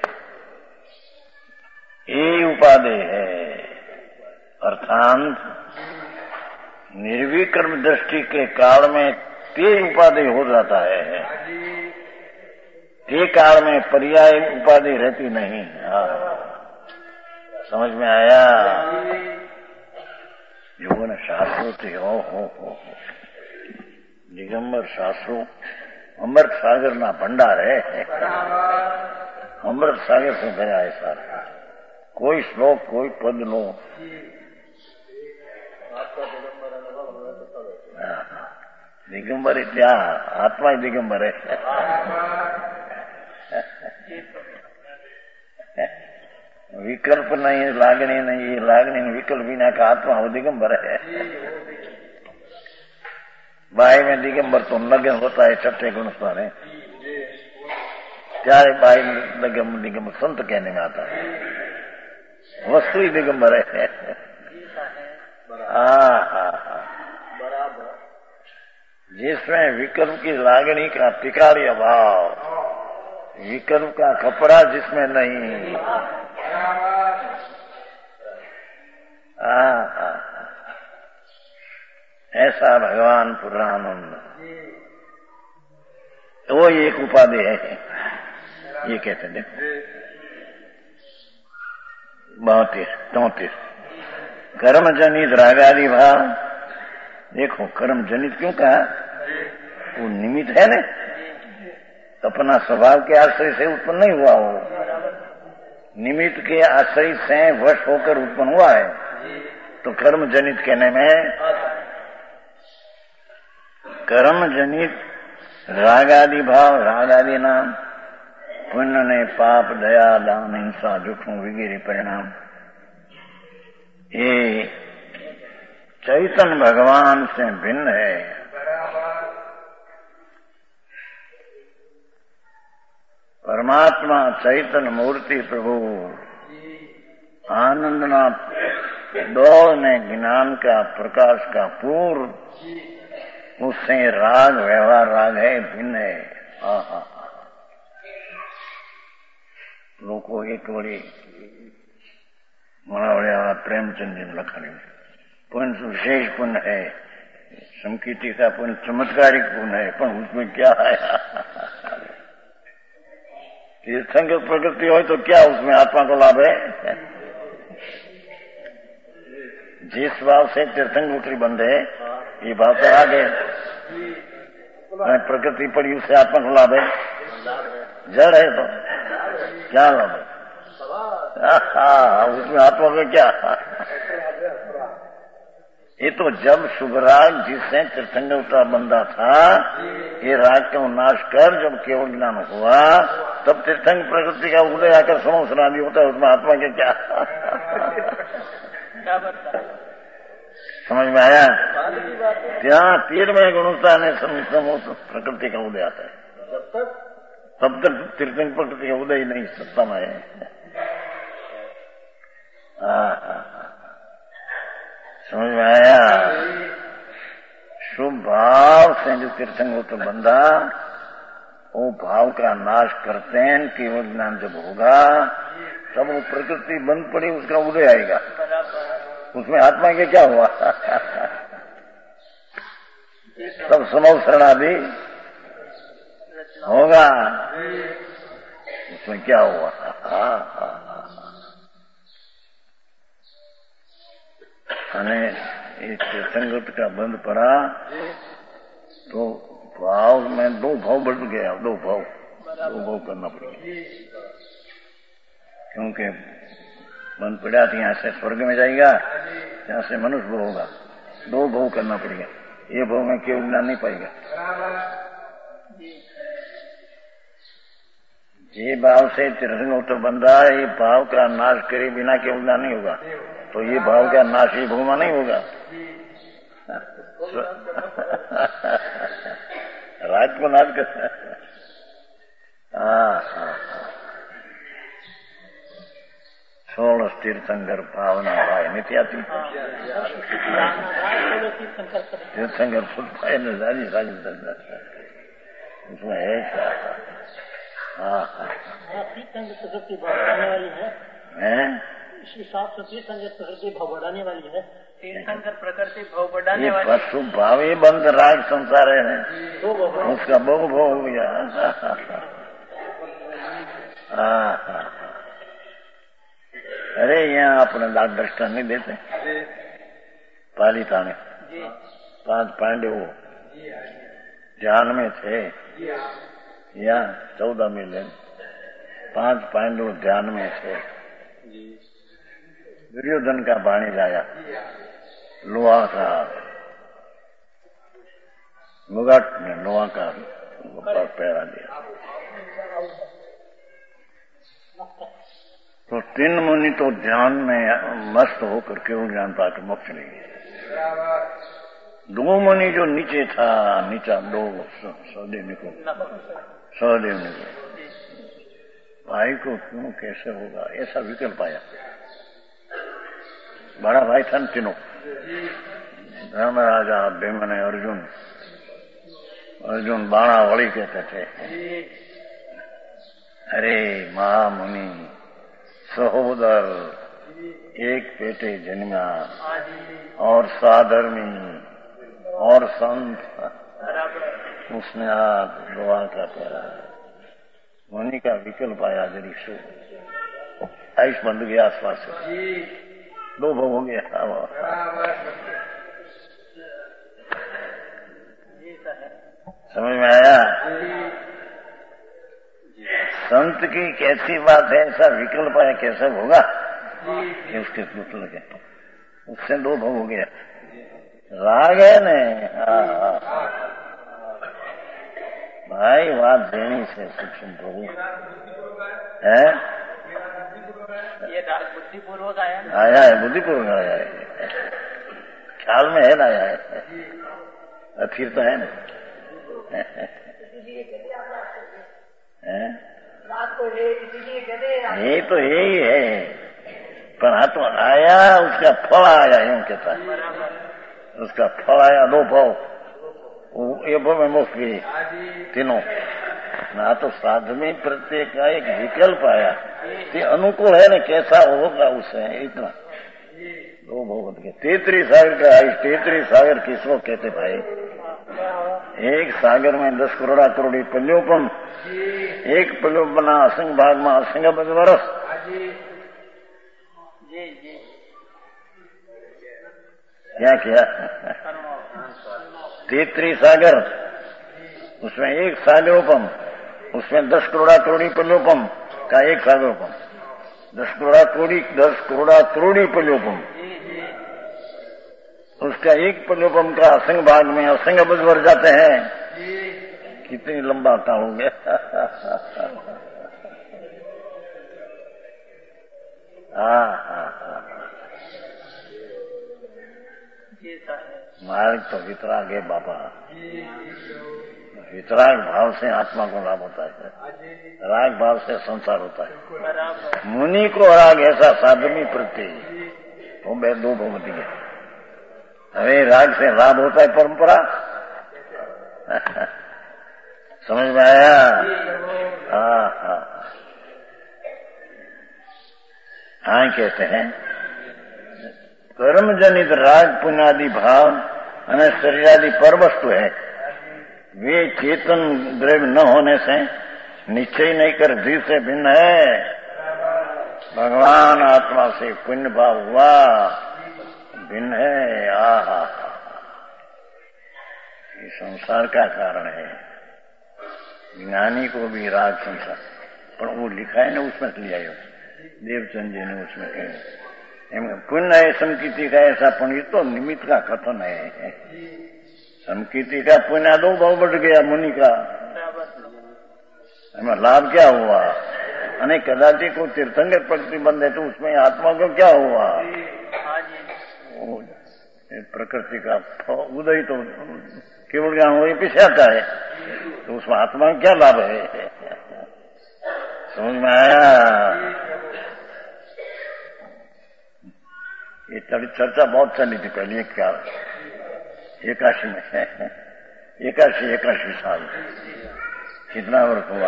ये उपादेय है. अर्थात निर्विकर्म दृष्टि के काल में ते उपादेय हो जाता है, ते काल में पर्याय उपाधि रहती नहीं. हाँ, समझ में आया? जो न शास्त्रों से हो दिगंबर शास्त्रों अमृत सागर ना भंडार है. अमृत सागर से भरा है सारा. कोई श्लोक कोई पद लो. दिगंबर क्या आत्मा ही दिगंबर है. विकल्प नहीं, लागणी नहीं, लागणी विकल्प बिना का आत्मा वो दिगंबर है. बाई में दिगंबर तो नगन होता है, 6ठे गुण है. त्यारे बाई में दिगंबर संत कहने में आता है, वस्तु ही दिगंबर है. जिसमें विकल्प की लागणी का टिकाड़ी अभाव, विकल्प का कपड़ा जिसमें नहीं. ऐसा भगवान पूर्णानंद वो एक उपाधि है. ये कहते देखो 32 कर्म जनित रागादि भाव. देखो कर्म जनित क्यों कहा? वो निमित्त है ना, अपना स्वभाव के आश्रय से उत्पन्न नहीं हुआ, हो निमित्त के आश्रय से वश होकर उत्पन्न हुआ है. तो कर्म जनित कहने में कर्म जनित रागादि भाव, रागादि नाम पुण्य ने पाप दया दान हिंसा दुखों वगैरह परिणाम, ये चैतन्य भगवान से भिन्न है. परमात्मा चैतन्य मूर्ति प्रभु आनंदनाथ दौड़ने ज्ञान का प्रकाश का पूर्व, उससे राग व्यवहार राग है, भिन्न है. लोगों एक बड़ी मनावड़िया प्रेमचंद जी ने लखानी पुण्य विशेष पुण्य है, संकीर्ति का पुण्य चमत्कारिक पुण्य है, पर उसमें क्या आया? तीर्थंकर प्रकृति हो तो क्या उसमें आत्मा को लाभ है? जिस भाव से तीर्थंकर उत्तरी बंधे ये भाव तो आ गए. प्रकृति पड़ी उससे आत्मा को लाभ है? जड़ है तो क्या लाभ है? उसमें आत्मा में क्या? ये तो जब शुभराग जिससे तीर्थंकर का बंदा था, ये राग को नाश कर जब केवल ज्ञान हुआ, तब तीर्थंकर प्रकृति का उदय आकर समो सुनादी होता है। उसमें आत्मा के क्या समझ में आया? ત્યાં 13वें गुणोत्ता ने समो प्रकृति का उदय आता है। तब तक तीर्थंकर प्रकृति का उदय नहीं सत्ता में है। समझ में आया? शुभ भाव से जो तीर्थंकर बंदा वो भाव का नाश करते हैं। केवल ज्ञान जब होगा तब वो प्रकृति बंद पड़ी, उसका उदय आएगा। उसमें आत्मा के क्या हुआ? तब समो शरणादि होगा। उसमें क्या हुआ? इस तीर्थंकर का बंद पड़ा तो भाव में 2 भाव बढ़ गया। 2 भाव करना पड़ेगा, क्योंकि बंद पड़ा तो यहाँ से स्वर्ग में जाएगा, यहाँ से मनुष्य भाव होगा। 2 भाव करना पड़ेगा। ये भाव में केवल ज्ञान नहीं पाएगा। ये भाव से तीर्थंकर बंदा ये भाव का नाश करे बिना केवल ज्ञान नहीं होगा। तो ये भाव का नाश ही भूमा नहीं होगा। राज को नाश करता है। सोलह तीर्थंकर भावना भाई नित्याती तीर्थंकर फुल भाई ने उसमें है क्या? प्रकृति बढ़ाने वाली है। इस हिसाब से तीर्थंकर प्रकृति भाव बढ़ाने वाली है। तीर्थंकर प्रकृति भाव बढ़ाने वाली है। पशु भाव ही बंद राग संसार है, उसका बहु भाव हो गया। अरे यहाँ अपने दाग दृष्टा नहीं देते। पालिता में 5 पांडव ध्यान में थे, या 14 मिले 5 पांडव ध्यान में थे। दुर्योधन का बाणी लाया, लोहा का मुगट में लोहा का पहरा दिया। तो 3 मुनि तो ध्यान में मस्त होकर केवल ज्ञान पाकर मोक्ष ले गए। 2 मुनि जो नीचे था, नीचा 2 सहदेव निको भाई को क्यों कैसे होगा ऐसा विकल्प आया। बड़ा भाई था न तीनों, धर्मराजा, भीमन, अर्जुन बाणावली कहते थे। अरे महामुनि सहोदर एक बेटे जन्मा और साधर्मी और संत, उसने आप लोहा का पहरा। मुनि का विकल्प आया जरी सो आयुष बंद गया आसपास से 2 भाव हो गया। समझ में आया? संत की कैसी बात है, ऐसा विकल्प आया कैसा होगा कि उसके पुत्र लगे, उससे 2 भाव हो गया। राग है न भाई, बात देनी से सूक्ष्म प्रभु है। ये राग बुद्धिपूर्वक आया है, बुद्धिपूर्वक आया है, ख्याल में है ना आया है, फिर तो है ना। ये तो यही है, पर हाँ तो आया, उसका फल आया, यूं कहता है। उसका फल आया 2 भाव, ये भाव में मोक्ष गई तीनों ना। तो साधवी प्रत्येक का एक विकल्प आया, ये अनुकूल है ना, कैसा होगा उससे इतना 2 भाव बन गए। 33 सागर का आयुष, 33 सागर किसको कहते भाई? एक सागर में 10 करोड़ी पल्योपम, एक पल्यो बना असंग भाग में असंग वर्ष। क्या 33 सागर, उसमें एक सागरोपम, उसमें 10 करोड़ी पल्योपम का एक सागरोपम, 10 करोड़ा करोड़ी पल्योपम, उसका एक प्रलोभन का असंग भाग में असंग अबज भर जाते हैं। कितनी लंबा था हो गया। मार्ग तो वितराग है बाबा। वितराग भाव से आत्मा को लाभ होता है, राग भाव से संसार होता है। मुनि को राग ऐसा साधवी प्रति तो मैं दो भगवती है। अरे राग से लाभ होता है परंपरा। समझ में आया? हाँ कहते हैं कर्म जनित राग पुण्यादि भाव અને शरीरादि पर वस्तु है, वे चेतन द्रव्य न होने से निश्चय नहीं कर जीव से भिन्न है। भगवान आत्मा से पुण्य भाव हुआ भिन्न है। आहा, ये संसार का कारण है। ज्ञानी को भी राग संसार, पर वो लिखा है ना उसमें से लिया देवचंद जी ने उसमें कहा पुण्य है समकीर्ति का ऐसा, पण ये तो निमित्त का कथन है। समकीर्ति का पुण्य दो भाव बढ़ गया मुनि का, हमें लाभ क्या हुआ? अने कदाचित को तीर्थंकर प्रकृति बंद है तो उसमें आत्मा को क्या हुआ? प्रकृति का उदय तो केवल ज्ञान वही पीछे आता है, तो उसमें आत्मा क्या लाभ है? समझ में आया? ये चर्चा बहुत चली थी पहले एकादशी में। एकादशी साल कितना वर्ष हुआ?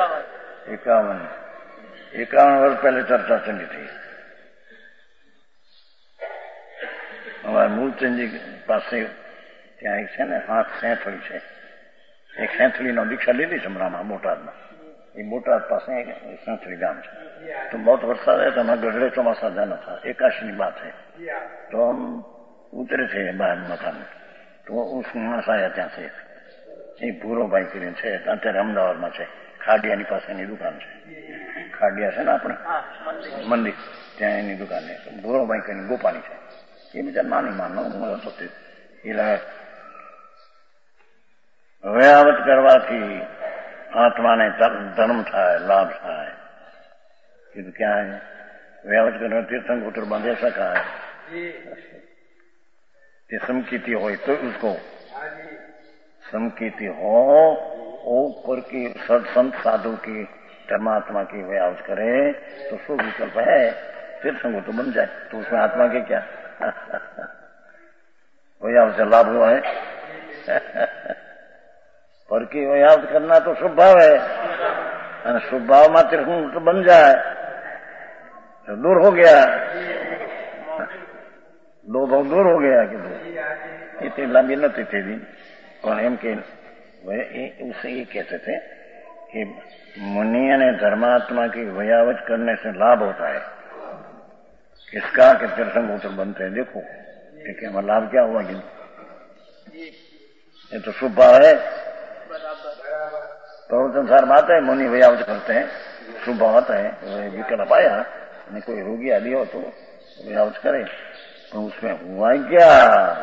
51 वर्ष पहले चर्चा चली थी। हमारे मूलचंद जी पास ત્યાં એક છે ને હાથ સેંથળી છે, એક સેંથળીનો દીક્ષા લીધી છે હમણાં બોટાદમાં। એ બોટાદ પાસે સેંથળી ગામ છે। तो बहुत वर्षा रहे तो हमारे गढ़े चौमासा जाना था, 81 बात है। तो हम उतरे थे बाहर मकान में, तो उस मास आया ત્યાં से एक ભૂરો ભાઈ કરીને છે, અત્યારે અમદાવાદમાં છે, ખાડિયાની પાસેની દુકાન છે। ખાડિયા છે ને આપણે મંદિર, ત્યાં એની દુકાન છે। ભૂરો ભાઈ કરીને ગોપાની છે, એ બીજા નાની માનો ઉંમર હતો તે। એટલે વ્યાવત કરવાથી આત્માને ધર્મ થાય, લાભ થાય। कि क्या है व्यावत करना? तीर्थंकर बंध ऐसा कहा है कि समकीर्ति हो तो उसको समकीर्ति हो ऊपर की सत्संत साधु की धर्मात्मा की व्यावत करे तो शुभ विकल्प है। तीर्थंकर तो बन जाए तो उसमें आत्मा के क्या व्यावत से लाभ हुआ है। पर की व्यावत करना तो शुभ भाव है, शुभ भाव में तीर्थंकर तो बन जाए तो दूर हो गया, दो भाव दूर हो गया। कि इतनी लंबी नती थी दी और एम के उसे ये कहते थे कि मुनि ने धर्मात्मा की व्यावत करने से लाभ होता है। किसका? कि तीर्थंकर बनते हैं। देखो ठीक है, हमारा लाभ क्या हुआ? कि ये तो शुभ भाव है। तो संसार बात है, मुनि व्यावत करते हैं, शुभ भाव आता है। विकल्प आया कोई रोगी आदि हो तो व्यावत करे, तो उसमें हुआ क्या?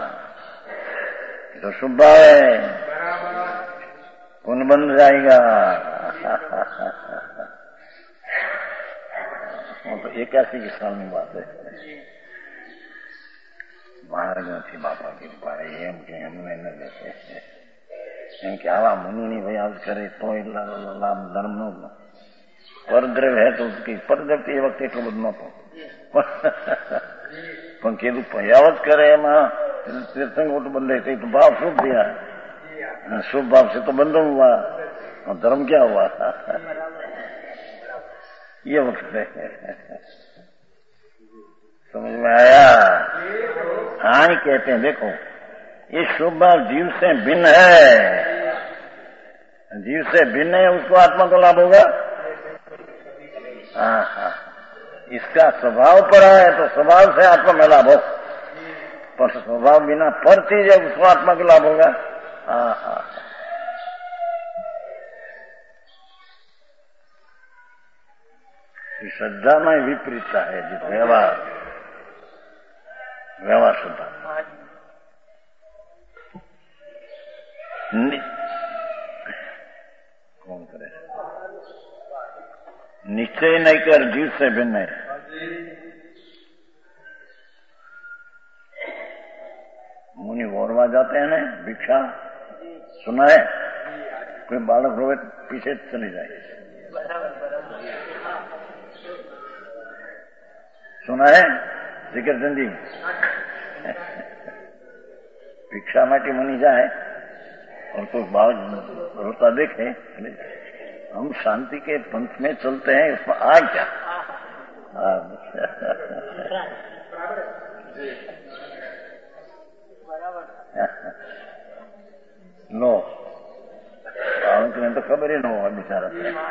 तो शुभ भाव है, पुण्य बन जाएगा। तो 81 साल की बात है। मार्ग थी बापा की पाए एम के हमने न देते एम के आवा मुनि नहीं व्यावत करे तो लाभ धर्म नो परद्रव्य है तो उसकी परद्रव्य એ વખતે એટલું બધું નહોતું, પણ કીધું વ્યાવત કરે એમાં तीर्थंकर तो बंधे थे तो भाव शुभ दिया, शुभ भाव से तो बंधन हुआ और धर्म क्या हुआ? ये वक्त है। समझ में आया? हाँ कहते हैं देखो ये शुभ भाव जीव से भिन्न है, जीव से भिन्न है, उसको आत्मा को लाभ होगा। हाँ, इसका स्वभाव पर है तो स्वभाव से आत्मा में लाभ हो, पर स्वभाव बिना पर चीज है उसको आत्मा को लाभ होगा। हाँ, श्रद्धा में विपरीतता है, जो व्यवहार श्रद्धा कौन करे? निश्चय नहीं कर जीव से भिन्न है। मुनि वोरवा जाते हैं ना, भिक्षा सुना है? कोई बालक रोवे पीछे चली जाए, सुना है? जिक्र चंदी भिक्षा माटी मुनि जाए और कोई बालक रोता देखे, हम शांति के पंथ में चलते हैं, इसमें आ क्या? नो तुम्हें तो खबर ही न हो बेचारा।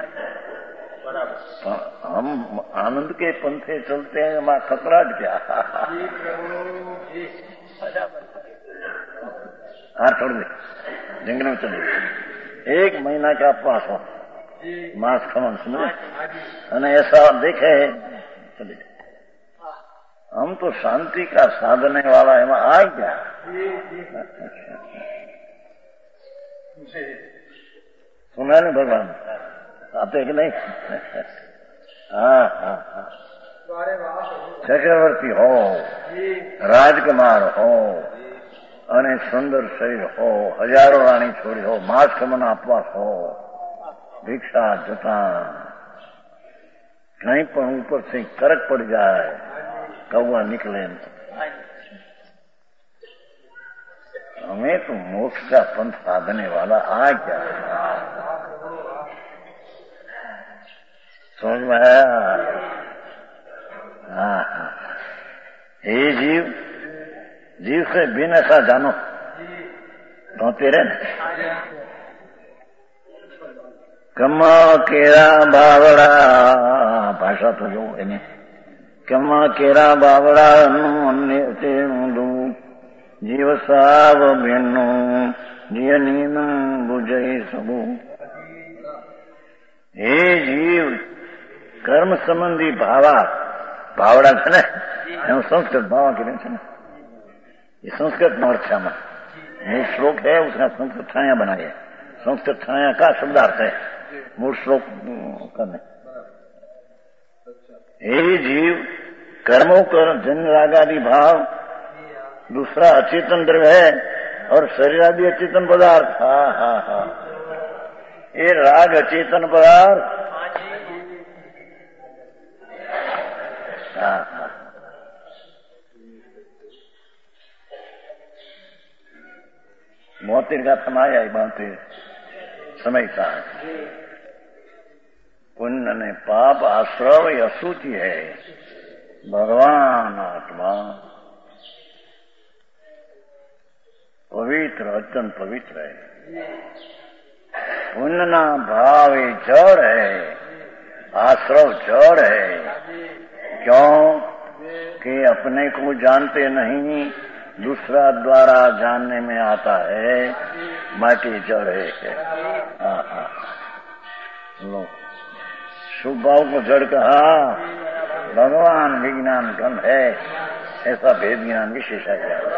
हम आनंद के पंथे चलते हैं, मां खतराट क्या? हाँ छोड़ दे, जंगल में चले। 1 महीना का उपवास हो, मांस खमन समझे, ऐसा देखे चले। हम तो शांति का साधने वाला है, वहां आ क्या? सुना नहीं भगवान आते कि नहीं? हाँ चक्रवर्ती हो, राजकुमार हो, અને સુંદર શરીર હો, હજારો રાણી છોડી હો, માસ ખમના આપવા હો, भिक्षा जता कहीं पर ऊपर से करक पड़ जाए, कौआ निकले। हमें तो मोक्ष का पंथ साधने वाला आ क्या? समझ में आया? हाँ, ये जीव से बिन ऐसा जानो तो तेरे कमा केरा बावड़ा भाषा तो जो है कमा केरा बावड़ा जीव साव बेनो जिय नीन बुझे सबू। हे जीव कर्म संबंधी भावड़ा है ना, संस्कृत भावा के लिए ये संस्कृत मोर्चा में मूल श्लोक है, उसका संस्कृत छाया बनाई है। संस्कृत छाया का शब्दार्थ है मूल श्लोक करने। हे जीव कर्मों कर जन रागादि भाव दूसरा अचेतन द्रव्य है और शरीर आदि अचेतन पदार्थ। हाँ हाँ हाँ, ये राग अचेतन पदार्थ। हाँ हाँ, मोतिर का थमाया ही बातें समय का। पुण्य ने पाप आश्रव या असूचि है, भगवान आत्मा पवित्र अत्यंत पवित्र है। पुण्य ना भाव जड़ है, आश्रव जड़ है। क्यों कि अपने को जानते नहीं, दूसरा द्वारा जानने में आता है, माटी जड़ है। हाँ हाँ, लो शुभ भाव को जड़ कहा, भगवान विज्ञान गंध है, ऐसा भेद ज्ञान विशेषा गया।